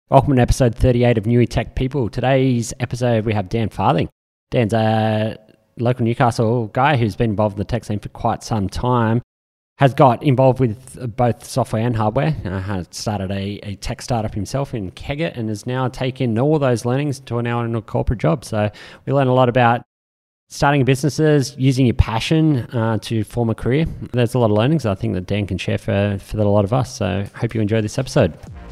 Welcome to episode 38 of Newy Tech People. Today's episode, we have Dan Farthing. Dan's a local Newcastle guy who's been involved in the tech scene for quite some time, has got involved with both software and hardware, has started a tech startup himself in Kegit and has now taken all those learnings to now in a corporate job. So we learn a lot about starting businesses, using your passion to form a career. There's a lot of learnings I think that Dan can share for a lot of us. So hope you enjoy this episode.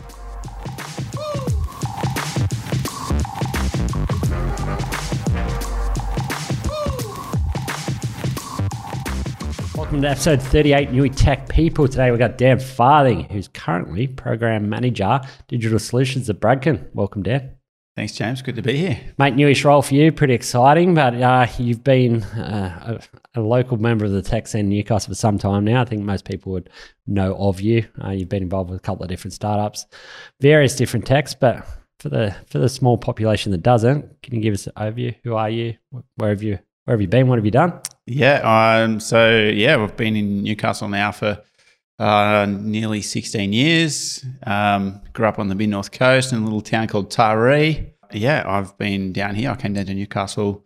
Welcome to episode 38, Newy Tech People. Today we've got Dan Farthing, who's currently Program Manager, Digital Solutions at Bradken. Welcome, Dan. Thanks, James. Good to be here. Mate, newish role for you. Pretty exciting, but you've been a local member of the tech scene in Newcastle for some time now. I think most people would know of you. You've been involved with a couple of different startups, various different techs, but for the small population that doesn't, can you give us an overview? Who are you? Where have you been? What have you done? Yeah, we've been in Newcastle now for nearly 16 years. Grew up on the mid-north coast in a little town called Taree. Yeah, I've been down here. I came down to Newcastle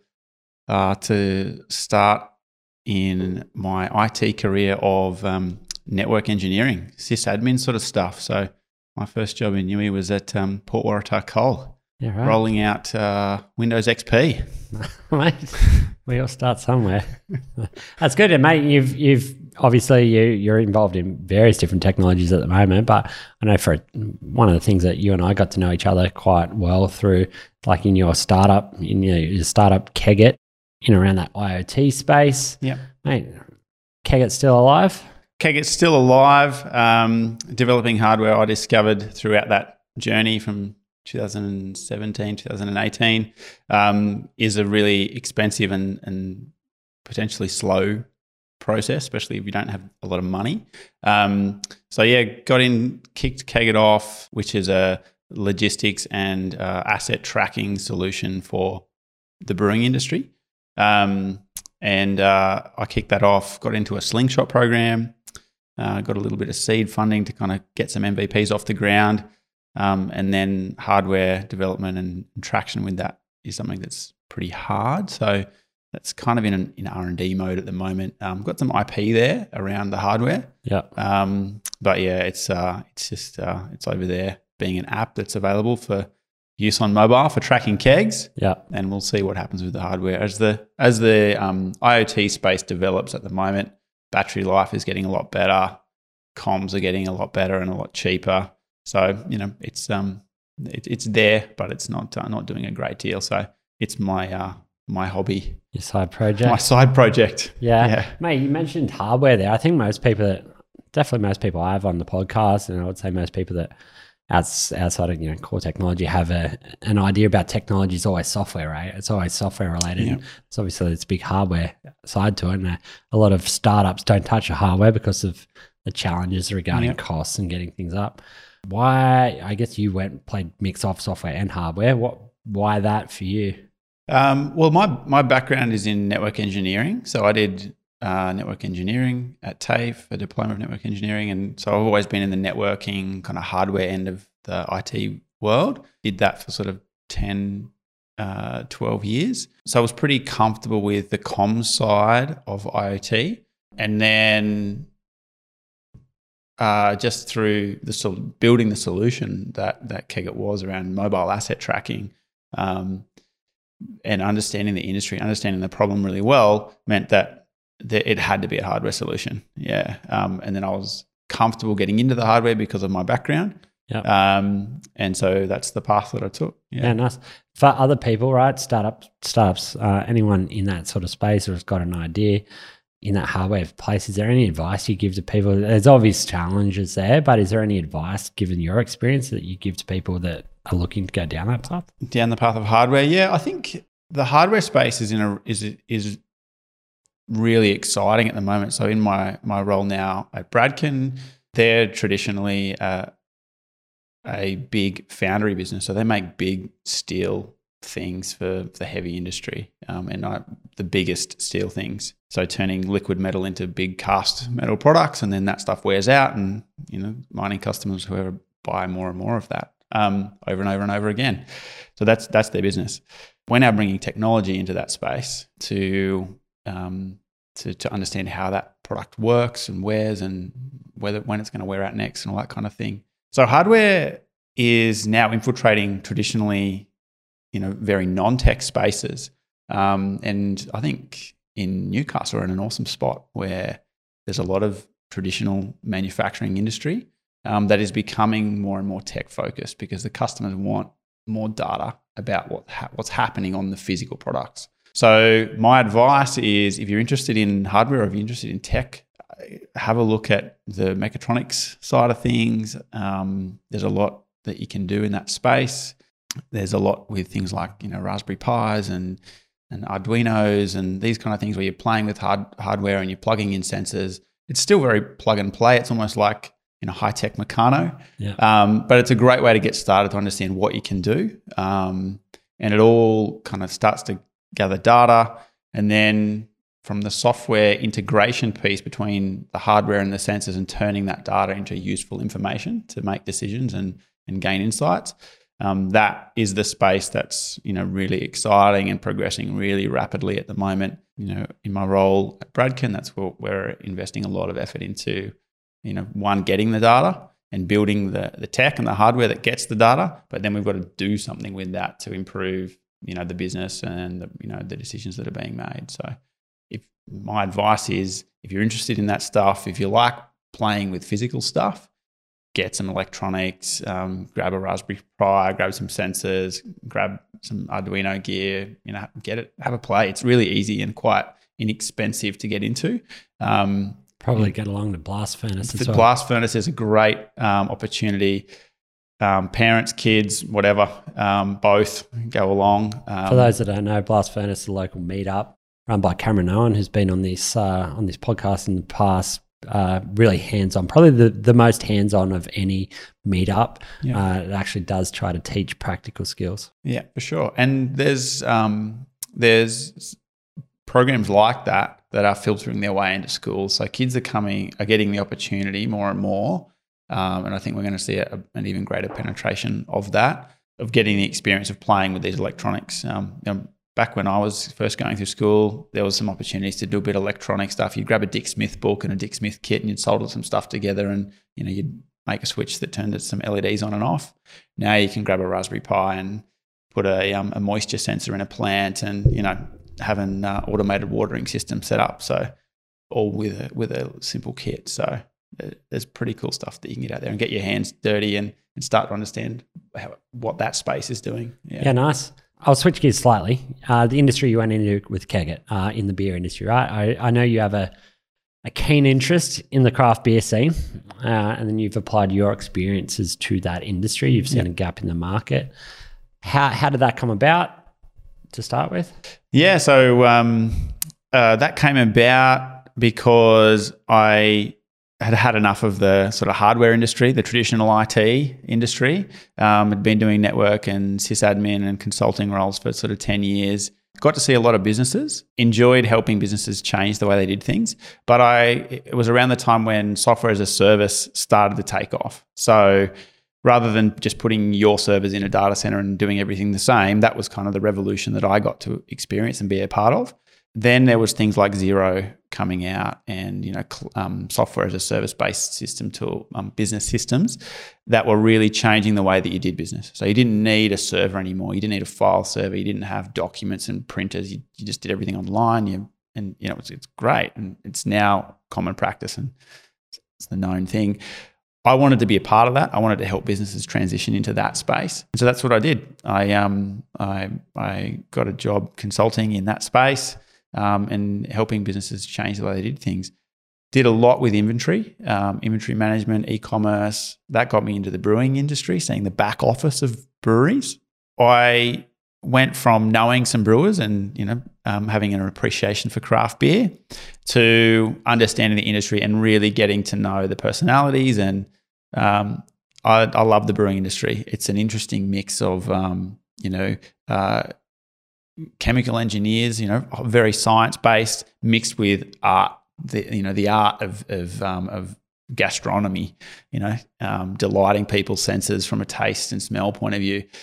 to start in my IT career of network engineering, sysadmin sort of stuff. So my first job in Newy was at Port Waratah Coal. Yeah, right. Rolling out Windows XP. Mate, we all start somewhere. That's good, and mate, you've obviously you're involved in various different technologies at the moment. But I know for one of the things that you and I got to know each other quite well through, like in your startup, your startup Kegit, in around that IoT space. Yeah, mate, Kegit's still alive. Kegit's still alive. Developing hardware I discovered throughout that journey from 2017, 2018 is a really expensive and potentially slow process, especially if you don't have a lot of money. Kicked Kegit off, which is a logistics and asset tracking solution for the brewing industry. I kicked that off, got into a Slingshot program, got a little bit of seed funding to kind of get some MVPs off the ground. And then hardware development and traction with that is something that's pretty hard. So that's kind of in R&D mode at the moment. Got some IP there around the hardware. Yeah. It's over there being an app that's available for use on mobile for tracking kegs. Yeah. And we'll see what happens with the hardware as the IoT space develops at the moment. Battery life is getting a lot better. Comms are getting a lot better and a lot cheaper. So, it's there, but it's not doing a great deal. So it's my hobby. Your side project? My side project. Yeah. Mate, you mentioned hardware there. I think most people I have on the podcast, and I would say most people that outside of core technology have an idea about technology is always software, right? It's always software related. Yeah. So obviously it's a big hardware side to it, and a lot of startups don't touch the hardware because of the challenges regarding costs and getting things up. Why? I guess you played mix of software and hardware. Why that for you? Well, my background is in network engineering. So I did network engineering at TAFE, a diploma of network engineering. And so I've always been in the networking kind of hardware end of the IT world. Did that for sort of 10, 12 years. So I was pretty comfortable with the comms side of IoT. And then just through building the solution that Kegit was around mobile asset tracking and understanding the industry, understanding the problem really well, meant that it had to be a hardware solution. Yeah. And then I was comfortable getting into the hardware because of my background. Yep. And so that's the path that I took. Yeah, nice. For other people, right, startups, anyone in that sort of space or has got an idea in that hardware place, is there any advice you give to people? There's obvious challenges there, but is there any advice, given your experience, that you give to people that are looking to go down that path? Down the path of hardware, yeah. I think the hardware space is really exciting at the moment. So in my role now at Bradken, they're traditionally a big foundry business. So they make big steel things for the heavy industry and the biggest steel things. So turning liquid metal into big cast metal products, and then that stuff wears out, and mining customers, whoever, buy more and more of that. over and over and over again. So that's their business. We're now bringing technology into that space to understand how that product works and wears and when it's going to wear out next and all that kind of thing. So hardware is now infiltrating traditionally, very non-tech spaces. And I think in Newcastle we're in an awesome spot where there's a lot of traditional manufacturing industry that is becoming more and more tech focused because the customers want more data about what's happening on the physical products. So my advice is, if you're interested in hardware or if you're interested in tech, have a look at the mechatronics side of things. There's a lot that you can do in that space. There's a lot with things like Raspberry Pis and Arduinos and these kind of things where you're playing with hardware and you're plugging in sensors. It's still very plug and play. It's almost like high-tech Meccano. Yeah. But it's a great way to get started to understand what you can do. And it all kind of starts to gather data. And then from the software integration piece between the hardware and the sensors and turning that data into useful information to make decisions and gain insights, that is the space that's really exciting and progressing really rapidly at the moment. In my role at Bradken, that's what we're investing a lot of effort into. One, getting the data and building the tech and the hardware that gets the data, but then we've got to do something with that to improve the business and the decisions that are being made. So if my advice is, if you're interested in that stuff, if you like playing with physical stuff, get some electronics, grab a Raspberry Pi, grab some sensors, grab some Arduino gear, get it, have a play. It's really easy and quite inexpensive to get into. Probably get along to Blast Furnace as well. Blast Furnace is a great opportunity. Parents, kids, whatever, both go along. For those that don't know, Blast Furnace is a local meetup run by Cameron Owen, who's been on this podcast in the past. Really hands-on, probably the most hands-on of any meetup. Yeah. It actually does try to teach practical skills. Yeah, for sure. And there's programs like that are filtering their way into schools. So kids are getting the opportunity more and more. And I think we're going to see an even greater penetration of that, of getting the experience of playing with these electronics. Back when I was first going through school, there was some opportunities to do a bit of electronic stuff. You'd grab a Dick Smith book and a Dick Smith kit and you'd solder some stuff together and, you'd make a switch that turned some LEDs on and off. Now you can grab a Raspberry Pi and put a moisture sensor in a plant and, have an automated watering system set up. So all with a simple kit. So there's pretty cool stuff that you can get out there and get your hands dirty and start to understand what that space is doing. Yeah, nice. I'll switch gears slightly. The industry you went into with Kegit, in the beer industry, right? I know you have a keen interest in the craft beer scene, and then you've applied your experiences to that industry. You've seen a gap in the market. How did that come about to start with? Yeah, so that came about because I had enough of the sort of hardware industry, the traditional IT industry. Had been doing network and sysadmin and consulting roles for sort of 10 years. Got to see a lot of businesses, enjoyed helping businesses change the way they did things. But it was around the time when software as a service started to take off. So rather than just putting your servers in a data center and doing everything the same, that was kind of the revolution that I got to experience and be a part of. Then there was things like Xero coming out and, software as a service-based system to business systems that were really changing the way that you did business. So you didn't need a server anymore. You didn't need a file server. You didn't have documents and printers. You just did everything online. It's great. And it's now common practice and it's the known thing. I wanted to be a part of that. I wanted to help businesses transition into that space. And so that's what I did. I got a job consulting in that space. And helping businesses change the way they did things. Did a lot with inventory management, e-commerce. That got me into the brewing industry, seeing the back office of breweries. I went from knowing some brewers and having an appreciation for craft beer to understanding the industry and really getting to know the personalities. And I love the brewing industry. It's an interesting mix of chemical engineers, very science-based, mixed with art. The art of gastronomy, delighting people's senses from a taste and smell point of view.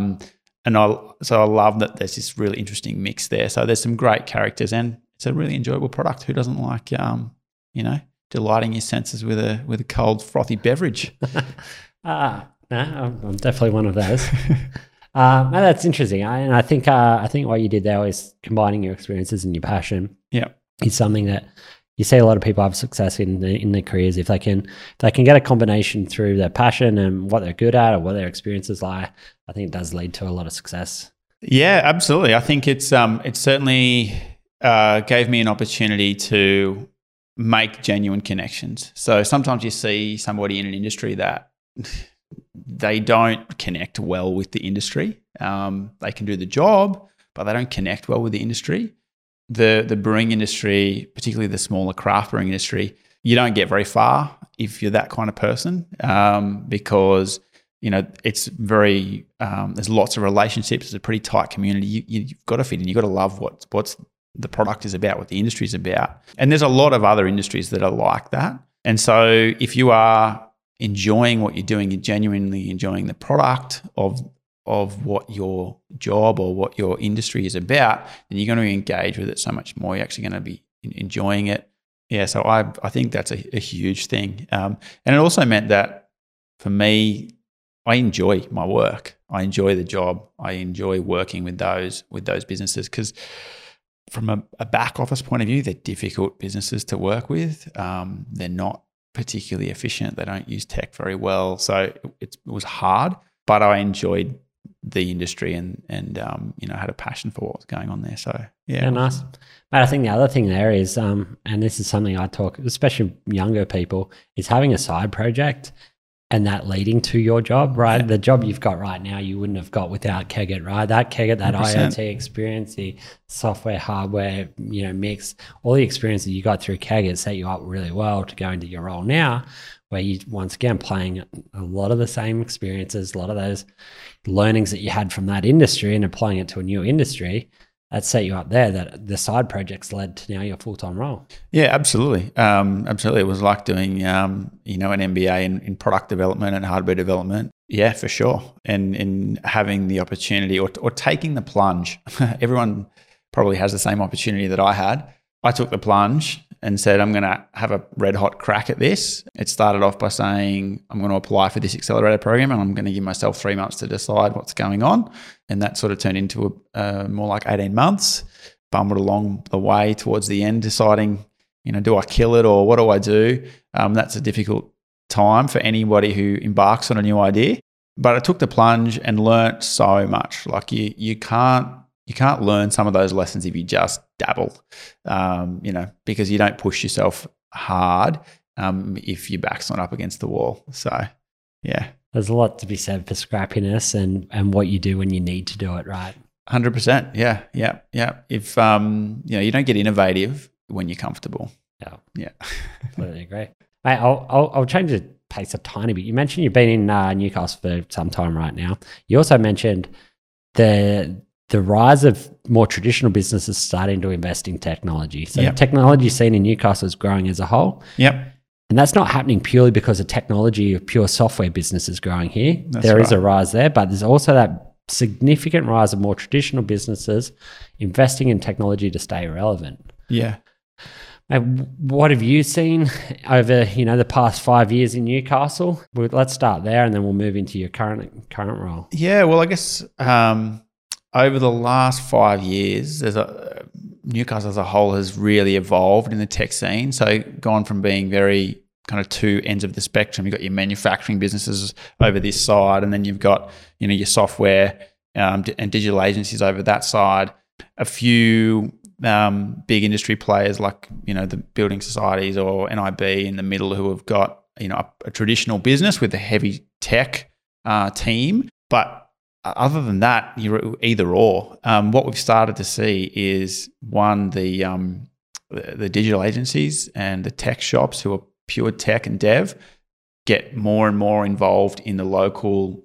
So I love that there's this really interesting mix there. So there's some great characters, and it's a really enjoyable product. Who doesn't like, delighting your senses with a cold frothy beverage? No, I'm definitely one of those. No, that's interesting. I think what you did there is combining your experiences and your passion. Yeah, is something that you see a lot of people have success in their careers if they can get a combination through their passion and what they're good at or what their experiences lie. I think it does lead to a lot of success. Yeah, absolutely. I think it certainly gave me an opportunity to make genuine connections. So sometimes you see somebody in an industry that they don't connect well with the industry. They can do the job, but they don't connect well with the industry. The brewing industry, particularly the smaller craft brewing industry, you don't get very far if you're that kind of person, because it's very there's lots of relationships. It's a pretty tight community. You've got to fit in. You've got to love what's the product is about, what the industry is about. And there's a lot of other industries that are like that. And so if you are enjoying what you're doing, you're genuinely enjoying the product of what your job or what your industry is about, then you're going to engage with it so much more. You're actually going to be enjoying it. Yeah, so I think that's a huge thing. And it also meant that for me, I enjoy my work. I enjoy the job. I enjoy working with those businesses, because from a back office point of view, they're difficult businesses to work with. They're not particularly efficient. They don't use tech very well. So it was hard, but I enjoyed the industry and had a passion for what was going on there. So yeah, nice. But I think the other thing there is, and this is something I talk, especially younger people, is having a side project and that leading to your job, right? Yeah. The job you've got right now, you wouldn't have got without Kegit, right? That Kegit, that 100%. IoT experience, the software, hardware, mix, all the experience that you got through Kegit set you up really well to go into your role now, where you, once again, playing a lot of the same experiences, a lot of those learnings that you had from that industry and applying it to a new industry. That set you up there, that the side projects led to now your full-time role. Yeah, absolutely. Absolutely. It was like doing, an MBA in product development and hardware development. Yeah, for sure. And in having the opportunity or taking the plunge, everyone probably has the same opportunity that I had. I took the plunge and said, I'm going to have a red hot crack at this. It started off by saying, I'm going to apply for this accelerator program and I'm going to give myself 3 months to decide what's going on. And that sort of turned into more like 18 months, bumbled along the way towards the end, deciding, do I kill it or what do I do? That's a difficult time for anybody who embarks on a new idea. But I took the plunge and learnt so much. Like you can't learn some of those lessons if you just dabble, because you don't push yourself hard if your back's not up against the wall. So, yeah. There's a lot to be said for scrappiness and what you do when you need to do it, right? 100%. Yeah. If, you don't get innovative when you're comfortable. Yeah. Completely agree. Mate, I'll change the pace a tiny bit. You mentioned you've been in Newcastle for some time right now. You also mentioned the rise of more traditional businesses starting to invest in technology. So the technology scene in Newcastle is growing as a whole. Yep. And that's not happening purely because of technology or pure software businesses growing here. There is a rise there, but there's also that significant rise of more traditional businesses investing in technology to stay relevant. Yeah. What have you seen over, the past 5 years in Newcastle? Let's start there and then we'll move into your current role. Yeah, well, I guess over the last 5 years, Newcastle as a whole has really evolved in the tech scene. So gone from being very kind of two ends of the spectrum. You've got your manufacturing businesses over this side, and then you've got, your software and digital agencies over that side. A few big industry players like, the building societies or NIB in the middle who have got, a traditional business with a heavy tech team. But other than that, you're either or. What we've started to see is the digital agencies and the tech shops who are pure tech and dev get more and more involved in the local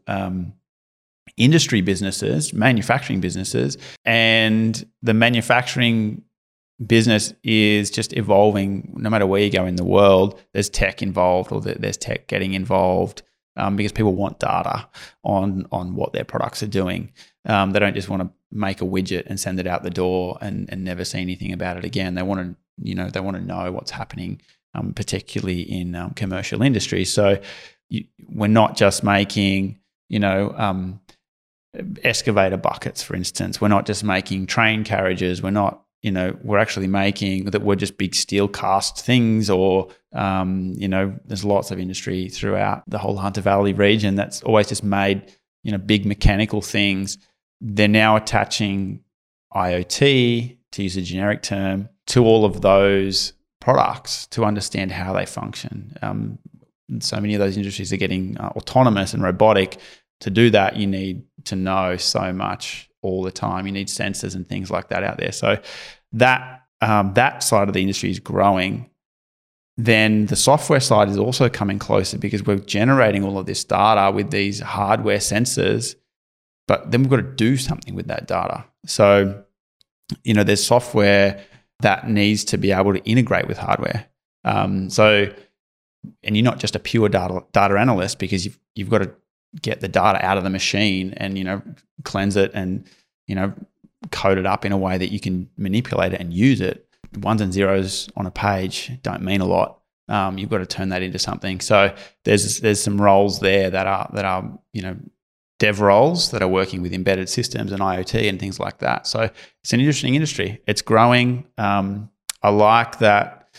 industry businesses, manufacturing businesses, and the manufacturing business is just evolving. No matter where you go in the world, there's tech involved, or there's tech getting involved, because people want data on what their products are doing. They don't just want to make a widget and send it out the door and never see anything about it again. They want to know what's happening, particularly in commercial industry. So we're not just making excavator buckets, for instance. We're not just making train carriages. We're actually making that. We're just big steel cast things, or there's lots of industry throughout the whole Hunter Valley region that's always just made big mechanical things. They're now attaching IoT, to use a generic term, to all of those products to understand how they function. So many of those industries are getting autonomous and robotic. To do that, you need to know so much all the time. You need sensors and things like that out there. So that side of the industry is growing. Then the software side is also coming closer, because we're generating all of this data with these hardware sensors, but then we've got to do something with that data. So, there's software that needs to be able to integrate with hardware. And you're not just a pure data analyst, because you've got to get the data out of the machine and, cleanse it and, code it up in a way that you can manipulate it and use it. Ones and zeros on a page don't mean a lot. You've got to turn that into something. So there's some roles there that are dev roles that are working with embedded systems and IoT and things like that. So it's an interesting industry. It's growing. I like that.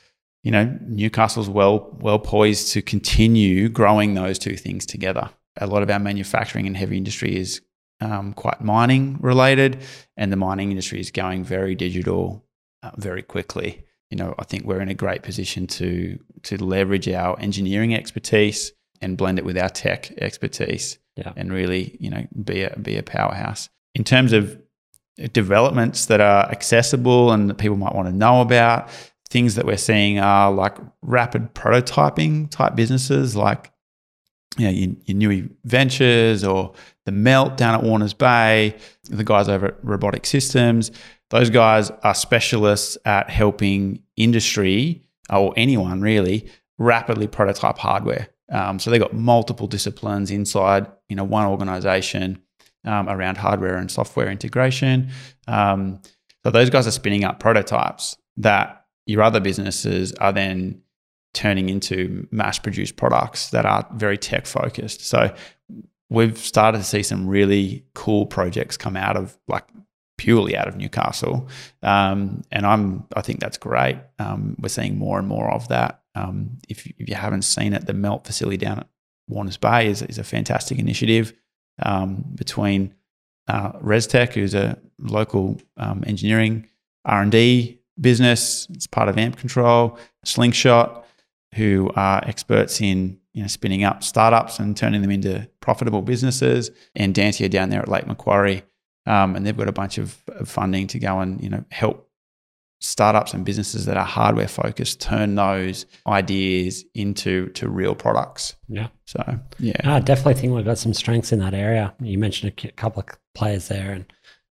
Newcastle's well poised to continue growing those two things together. A lot of our manufacturing and heavy industry is quite mining related, and the mining industry is going very digital very quickly. I think we're in a great position to leverage our engineering expertise and blend it with our tech expertise, and really, be a powerhouse. In terms of developments that are accessible and that people might want to know about, things that we're seeing are like rapid prototyping type businesses, like your Nui Ventures or the Melt down at Warners Bay, the guys over at Robotic Systems. Those guys are specialists at helping industry, or anyone really, rapidly prototype hardware. So they've got multiple disciplines inside one organization around hardware and software integration. So those guys are spinning up prototypes that your other businesses are then turning into mass-produced products that are very tech-focused. So we've started to see some really cool projects come out of, purely out of Newcastle, and I think that's great. We're seeing more and more of that. If you haven't seen it, the Melt facility down at Warners Bay is a fantastic initiative between ResTech, who's a local engineering R&D business. It's part of Amp Control, Slingshot, who are experts in spinning up startups and turning them into profitable businesses, and Dantia down there at Lake Macquarie. And they've got a bunch of funding to go and help startups and businesses that are hardware focused turn those ideas into real products. Yeah. So I definitely think we've got some strengths in that area. You mentioned a couple of players there, and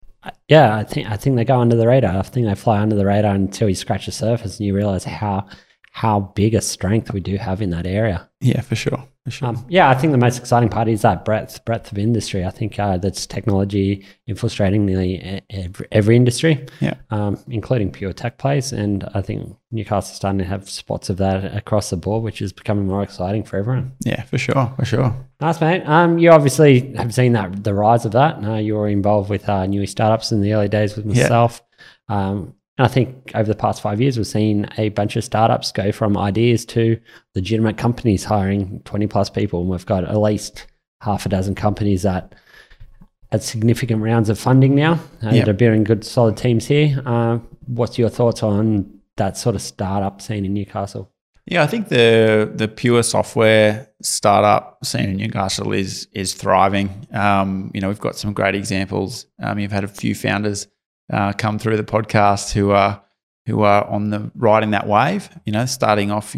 I think they go under the radar. I think they fly under the radar until you scratch the surface and you realize how big a strength we do have in that area. Yeah, for sure. I think the most exciting part is that breadth of industry. I think that's technology infiltrating nearly every industry, including pure tech plays. And I think Newcastle's starting to have spots of that across the board, which is becoming more exciting for everyone. Yeah, for sure. Nice, mate. You obviously have seen the rise of that. You were involved with Nui startups in the early days with myself. And I think over the past 5 years, we've seen a bunch of startups go from ideas to legitimate companies hiring 20 plus people. And we've got at least half a dozen companies that at significant rounds of funding now that are building good, solid teams here. What's your thoughts on that sort of startup scene in Newcastle? Yeah, I think the pure software startup scene in Newcastle is thriving. We've got some great examples. You've had a few founders come through the podcast who are on the riding that wave, starting off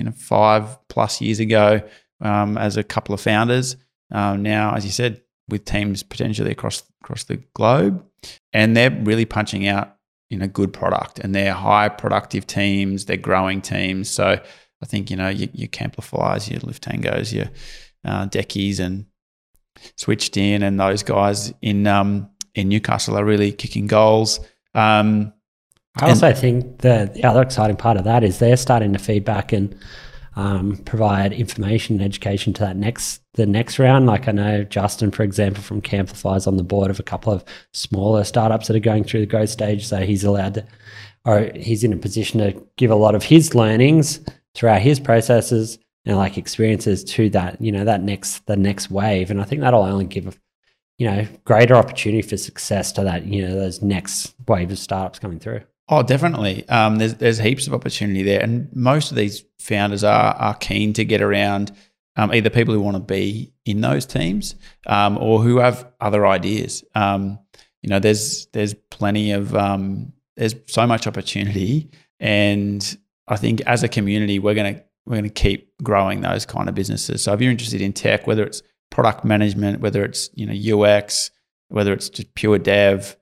5+ years ago as a couple of founders. Now, as you said, with teams potentially across the globe, and they're really punching out good product, and they're high productive teams, they're growing teams. So I think, your Camplifiers, your Luftangos, your Deckies and Switched In, and those guys in Newcastle are really kicking goals. I also think the other exciting part of that is they're starting to feedback and provide information and education to the next round. Like I know Justin, for example, from Camplify is on the board of a couple of smaller startups that are going through the growth stage. So he's he's in a position to give a lot of his learnings throughout his processes and like experiences to that, the next wave. And I think that'll only give, greater opportunity for success to that, those next wave of startups coming through. Oh, definitely. There's heaps of opportunity there, and most of these founders are keen to get around either people who want to be in those teams or who have other ideas. There's plenty of there's so much opportunity, and I think as a community we're gonna keep growing those kind of businesses. So if you're interested in tech, whether it's product management, whether it's UX, whether it's just pure dev.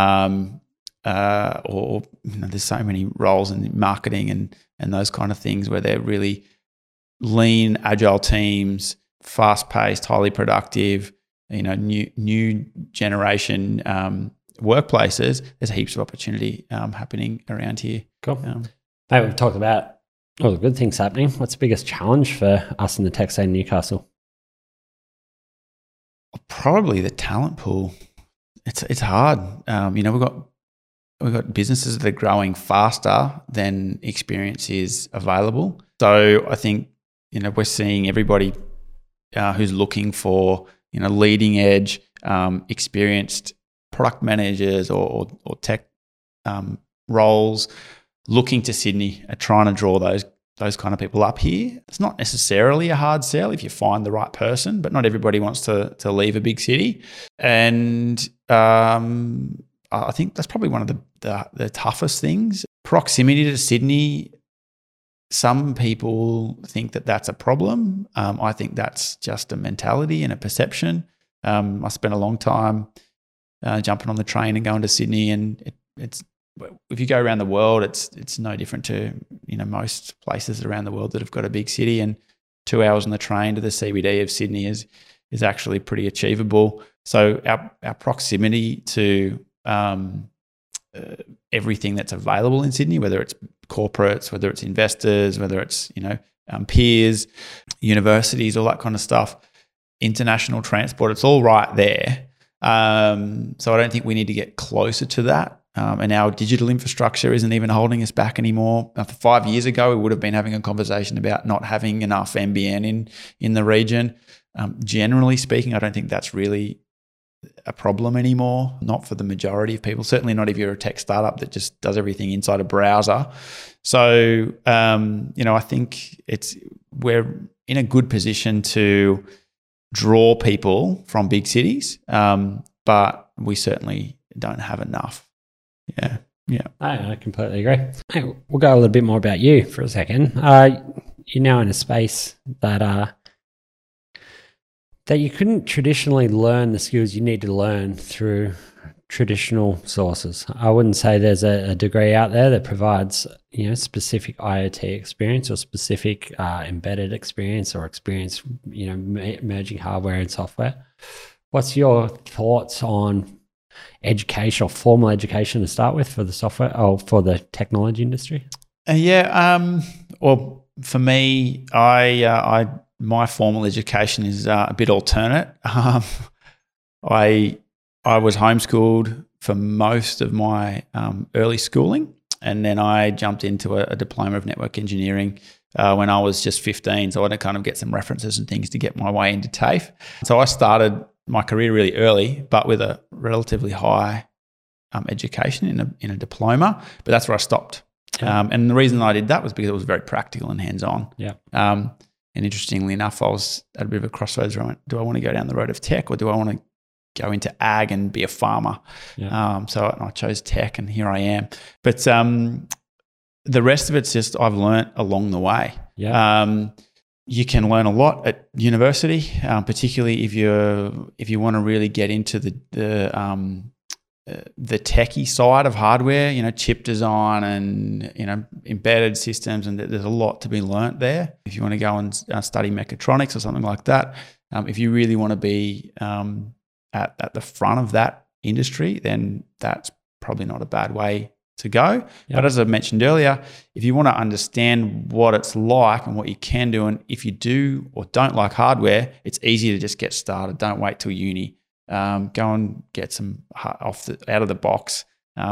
Or there's so many roles in marketing and those kind of things where they're really lean, agile teams, fast-paced, highly productive, new generation workplaces. There's heaps of opportunity happening around here. Cool. Hey, we've talked about all the good things happening. What's the biggest challenge for us in the tech scene in Newcastle? Probably the talent pool. It's hard. We've got businesses that are growing faster than experience is available. So I think, we're seeing everybody who's looking for, leading edge, experienced product managers or tech roles looking to Sydney, are trying to draw those kind of people up here. It's not necessarily a hard sell if you find the right person, but not everybody wants to leave a big city. And I think that's probably one of the toughest things. Proximity to Sydney, some people think that that's a problem. I think that's just a mentality and a perception. I spent a long time jumping on the train and going to Sydney, and it's if you go around the world, it's no different to most places around the world that have got a big city. And 2 hours on the train to the CBD of Sydney is actually pretty achievable. So our proximity to everything that's available in Sydney, whether it's corporates, whether it's investors, whether it's peers, universities, all that kind of stuff, international transport, it's all right there. So I don't think we need to get closer to that. And our digital infrastructure isn't even holding us back anymore. 5 years ago, we would have been having a conversation about not having enough NBN in the region. Generally speaking, I don't think that's really a problem anymore, not for the majority of people, certainly not if you're a tech startup that just does everything inside a browser. So, I think we're in a good position to draw people from big cities, but we certainly don't have enough. Yeah. I completely agree. Hey, we'll go a little bit more about you for a second. You're now in a space that you couldn't traditionally learn the skills you need to learn through traditional sources. I wouldn't say there's a degree out there that provides specific IoT experience or specific embedded experience or experience merging hardware and software. What's your thoughts on education or formal education to start with for the software or for the technology industry? Well, for me, my formal education is a bit alternate. I was homeschooled for most of my early schooling, and then I jumped into a diploma of network engineering when I was just 15. So I had to kind of get some references and things to get my way into TAFE. So I started my career really early, but with a relatively high education in a diploma. But that's where I stopped. Yeah. And the reason I did that was because it was very practical and hands-on. Yeah. And interestingly enough, I was at a bit of a crossroads where I went, do I want to go down the road of tech or do I want to go into ag and be a farmer? Yeah. So I chose tech, and here I am. But the rest of it's just I've learnt along the way. Yeah. You can learn a lot at university, particularly if you want to really get into the the techie side of hardware, chip design and, embedded systems, and there's a lot to be learnt there. If you want to go and study mechatronics or something like that, if you really want to be at the front of that industry, then that's probably not a bad way to go. Yep. But as I mentioned earlier, if you want to understand what it's like and what you can do, and if you do or don't like hardware, it's easy to just get started. Don't wait till uni. Go and get some out of the box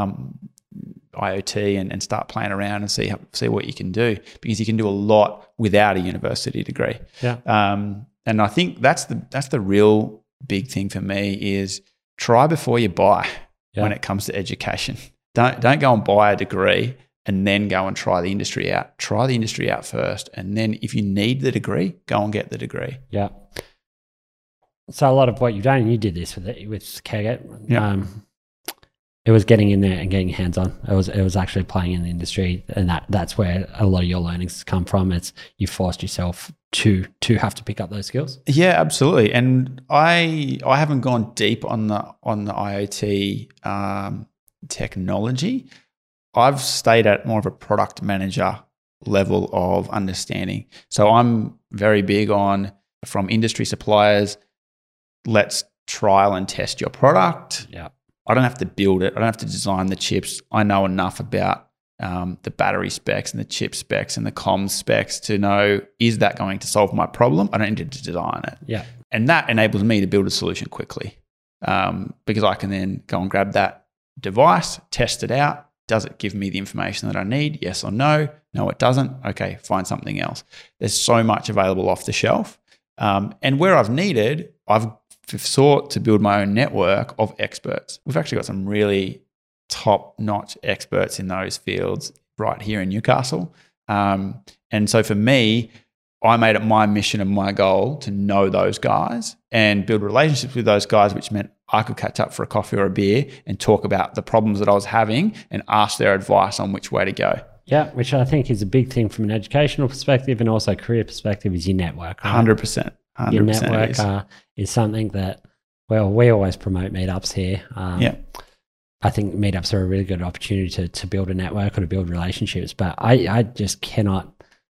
IoT and start playing around and see what you can do, because you can do a lot without a university degree. Yeah. And I think that's the real big thing for me is try before you buy when it comes to education. Don't go and buy a degree and then go and try the industry out. Try the industry out first, and then if you need the degree, go and get the degree. Yeah. So a lot of what you've done, and you did this with Kegget, it was getting in there and getting hands-on. It was actually playing in the industry, and that's where a lot of your learnings come from. It's you forced yourself to have to pick up those skills. Yeah, absolutely. And I haven't gone deep on the IoT technology. I've stayed at more of a product manager level of understanding. So I'm very big on, from industry suppliers, let's trial and test your product. Yeah. I don't have to build it. I don't have to design the chips. I know enough about the battery specs and the chip specs and the comms specs to know, is that going to solve my problem? I don't need to design it. Yeah. And that enables me to build a solution quickly, because I can then go and grab that device, test it out. Does it give me the information that I need? Yes or no? No, it doesn't. Okay, find something else. There's so much available off the shelf. And where I've needed, I've sought to build my own network of experts. We've actually got some really top-notch experts in those fields right here in Newcastle. And so for me, I made it my mission and my goal to know those guys and build relationships with those guys, which meant I could catch up for a coffee or a beer and talk about the problems that I was having and ask their advice on which way to go. Yeah, which I think is a big thing from an educational perspective and also career perspective is your network. Right? 100%. Your network is something that, well, we always promote meetups here. I think meetups are a really good opportunity to build a network or to build relationships, but I just cannot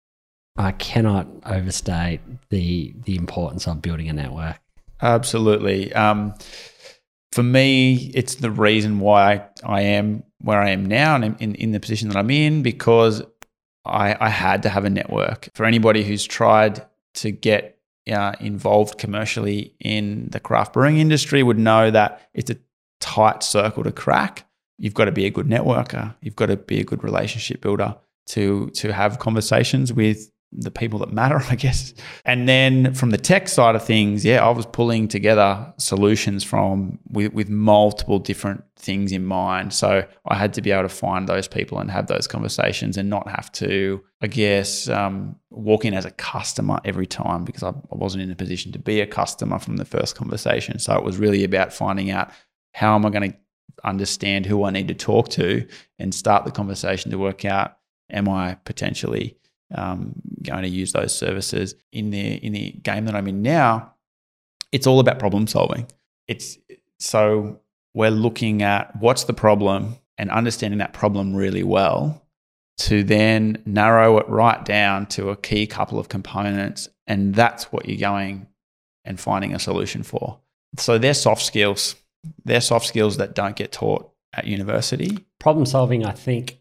overstate the importance of building a network. Absolutely. For me, it's the reason why I am where I am now and in the position that I'm in, because I had to have a network. For anybody who's tried to get involved commercially in the craft brewing industry would know that it's a tight circle to crack. You've got to be a good networker. You've got to be a good relationship builder to have conversations with the people that matter, I guess. And then from the tech side of things, I was pulling together solutions with multiple different things in mind. So I had to be able to find those people and have those conversations and not have to, I guess, walk in as a customer every time, because I wasn't in a position to be a customer from the first conversation. So it was really about finding out, how am I going to understand who I need to talk to and start the conversation to work out, am I potentially going to use those services in the game that I'm in now. It's all about problem solving. So we're looking at what's the problem and understanding that problem really well to then narrow it right down to a key couple of components, and that's what you're going and finding a solution for. So they're soft skills. They're soft skills that don't get taught at university. Problem solving, I think,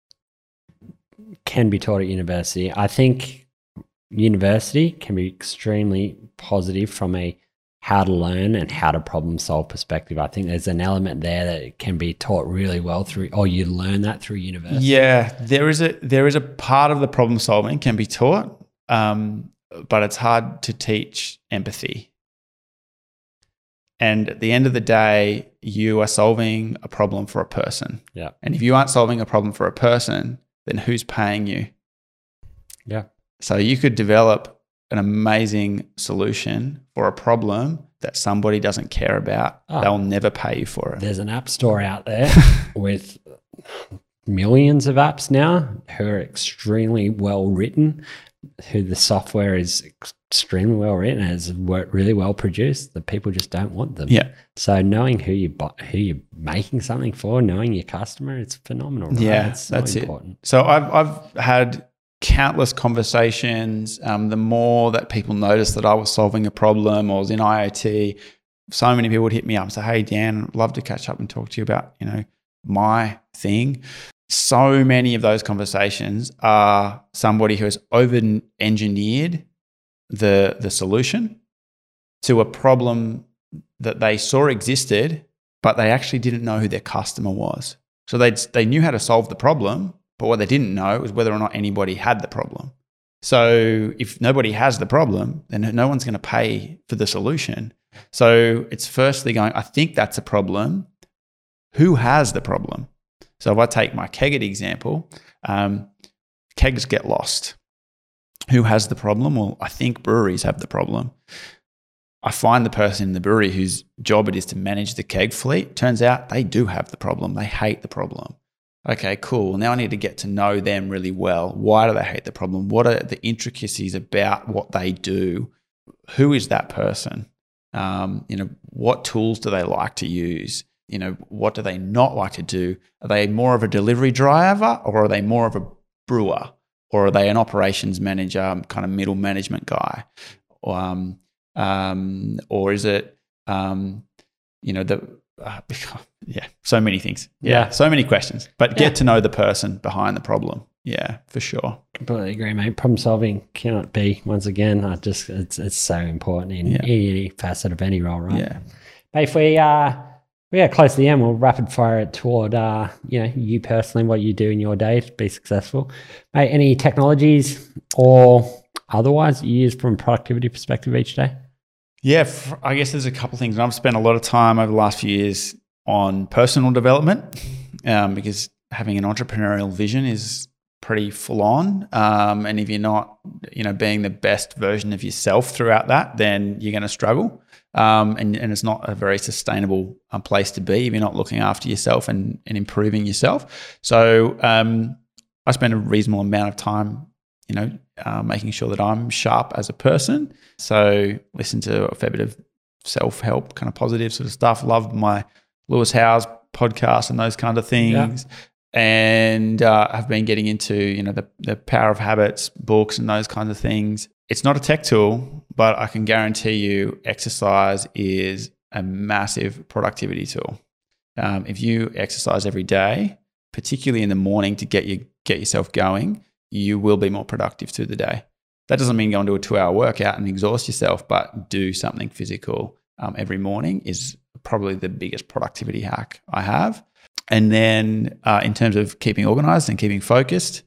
can be taught at university. I think university can be extremely positive from a how to learn and how to problem solve perspective. I think there's an element there that can be taught really well through, or you learn that through university. Yeah, there is a part of the problem solving can be taught, but it's hard to teach empathy. And at the end of the day, you are solving a problem for a person. Yeah. And if you aren't solving a problem for a person, then who's paying you? Yeah. So you could develop an amazing solution for a problem that somebody doesn't care about. They'll never pay you for it. There's an app store out there with millions of apps now who are extremely well written, who the software is extremely well written, has worked really well produced, the people just don't want them. Yeah. So knowing who you're making something for, knowing your customer, it's phenomenal. Right? Yeah, it's so that's important. it. So I've had countless conversations. The more that people noticed that I was solving a problem or was in IoT, so many people would hit me up and say, "Hey, Dan, I'd love to catch up and talk to you about, my thing." So many of those conversations are somebody who has over-engineered the solution to a problem that they saw existed, but they actually didn't know who their customer was. So they knew how to solve the problem, but what they didn't know was whether or not anybody had the problem. So if nobody has the problem, then no one's going to pay for the solution. So it's firstly going, I think that's a problem. Who has the problem? So if I take my Kegit example, kegs get lost. Who has the problem? Well, I think breweries have the problem. I find the person in the brewery whose job it is to manage the keg fleet. Turns out they do have the problem. They hate the problem. Okay, cool. Now I need to get to know them really well. Why do they hate the problem? What are the intricacies about what they do? Who is that person? What tools do they like to use? What do they not like to do? Are they more of a delivery driver, or are they more of a brewer? Or are they an operations manager, kind of middle management guy? Or is it, so many things. Yeah. So many questions, but get to know the person behind the problem. Yeah, for sure. Completely agree, mate. Problem solving cannot be, once again, it's so important in any facet of any role, right? Yeah. But if we are close to the end, we'll rapid fire it toward, you personally, what you do in your day to be successful. Mate, any technologies or otherwise you use from a productivity perspective each day? Yeah, I guess there's a couple of things. And I've spent a lot of time over the last few years on personal development because having an entrepreneurial vision is pretty full on. And if you're not, being the best version of yourself throughout that, then you're going to struggle. And it's not a very sustainable place to be if you're not looking after yourself and improving yourself. So I spend a reasonable amount of time, making sure that I'm sharp as a person. So listen to a fair bit of self-help, kind of positive sort of stuff. Love my Lewis Howes podcast and those kind of things. Yeah. And I've been getting into, the Power of Habits books and those kinds of things. It's not a tech tool, but I can guarantee you exercise is a massive productivity tool. If you exercise every day, particularly in the morning to get yourself going, you will be more productive through the day. That doesn't mean go and do a 2-hour workout and exhaust yourself, but do something physical every morning is probably the biggest productivity hack I have. And then in terms of keeping organized and keeping focused,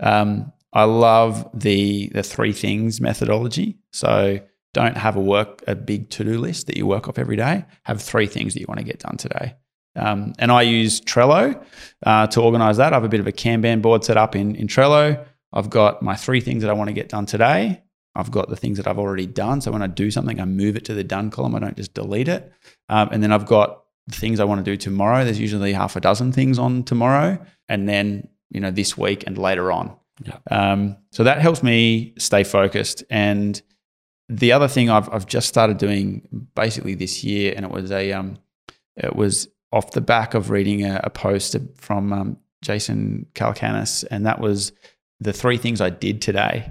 I love the 3 things methodology. So don't have a big to-do list that you work off every day. Have 3 things that you want to get done today. And I use Trello to organize that. I have a bit of a Kanban board set up in Trello. I've got my 3 things that I want to get done today. I've got the things that I've already done. So when I do something, I move it to the done column. I don't just delete it. And then I've got the things I want to do tomorrow. There's usually half a dozen things on tomorrow. And then, this week and later on. Yeah. So that helps me stay focused. And the other thing I've just started doing basically this year, and it was off the back of reading a post from Jason Calacanis, and that was the 3 things I did today,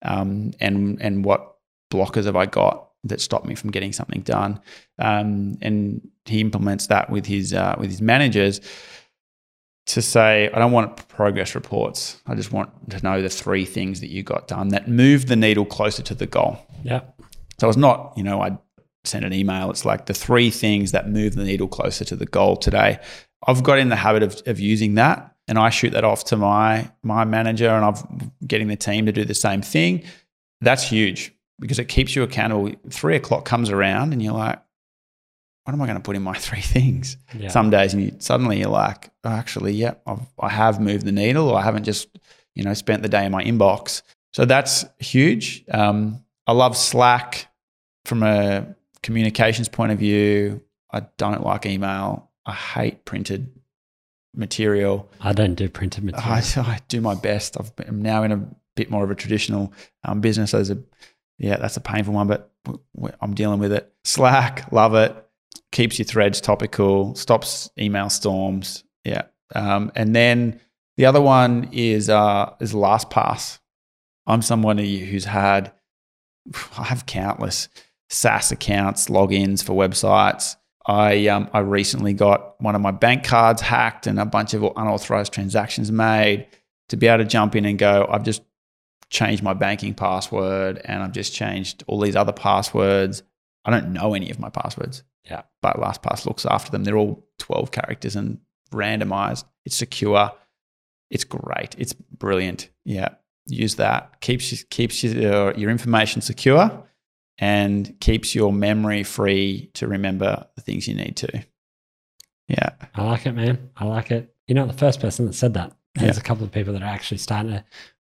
and what blockers have I got that stop me from getting something done. And he implements that with his managers to say, I don't want progress reports. I just want to know the 3 things that you got done that move the needle closer to the goal. Yeah. So it's not, I send an email. It's like the 3 things that move the needle closer to the goal today. I've got in the habit of using that, and I shoot that off to my manager, and I'm getting the team to do the same thing. That's huge because it keeps you accountable. 3 o'clock comes around and you're like, what am I going to put in my 3 things? Yeah. Some days and suddenly you're like, oh, actually, I have moved the needle, or I haven't just, spent the day in my inbox. So that's huge. I love Slack from a communications point of view. I don't like email. I hate printed material. I don't do printed material. I do my best. I'm now in a bit more of a traditional business. That's a painful one, but I'm dealing with it. Slack, love it. Keeps your threads topical, stops email storms. Yeah. And then the other one is LastPass. I'm someone who's I have countless SaaS accounts, logins for websites. I recently got one of my bank cards hacked and a bunch of unauthorized transactions made. To be able to jump in and go, I've just changed my banking password and I've just changed all these other passwords. I don't know any of my passwords. Yeah. But LastPass looks after them. They're all 12 characters and randomized. It's secure. It's great. It's brilliant. Yeah. Use that. Keeps your information secure and keeps your memory free to remember the things you need to. Yeah. I like it, man. I like it. You're not the first person that said that. There's a couple of people that are actually starting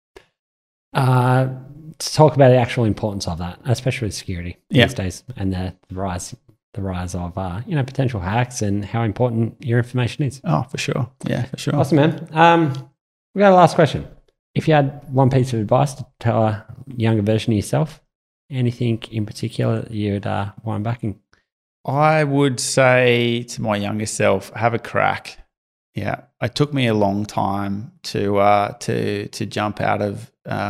to talk about the actual importance of that, especially with security these days, and the rise of potential hacks and how important your information is. Oh, for sure. Yeah, for sure. Awesome, man. We got a last question. If you had one piece of advice to tell a younger version of yourself, anything in particular that you'd wind backing? I would say to my younger self, have a crack. Yeah, it took me a long time to jump out of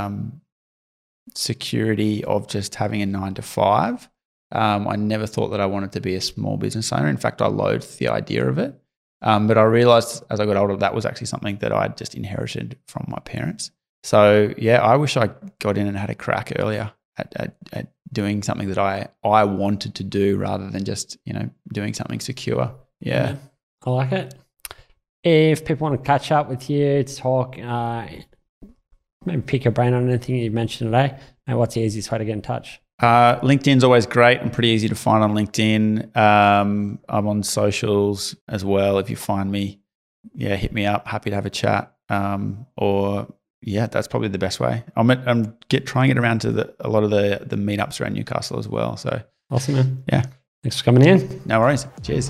security of just having a 9-to-5. I never thought that I wanted to be a small business owner. In fact, I loathed the idea of it. But I realized as I got older that was actually something that I just inherited from my parents. So yeah, I wish I got in and had a crack earlier at doing something that I wanted to do rather than just doing something secure. Yeah, I like it. If people want to catch up with you, to talk, maybe pick your brain on anything you mentioned today, and what's the easiest way to get in touch? LinkedIn's always great and pretty easy to find on LinkedIn. I'm on socials as well. If you find me, hit me up. Happy to have a chat. That's probably the best way. I'm trying to get around to a lot of the meetups around Newcastle as well. So awesome, man. Yeah. Thanks for coming in. No worries. Cheers.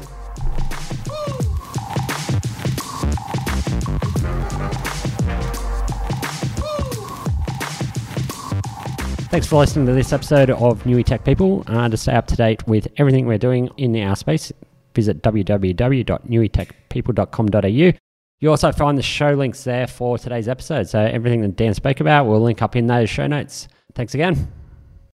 Thanks for listening to this episode of Newy Tech People. To stay up to date with everything we're doing in our space, visit www.newitechpeople.com.au. You also find the show links there for today's episode. So everything that Dan spoke about, we'll link up in those show notes. Thanks again.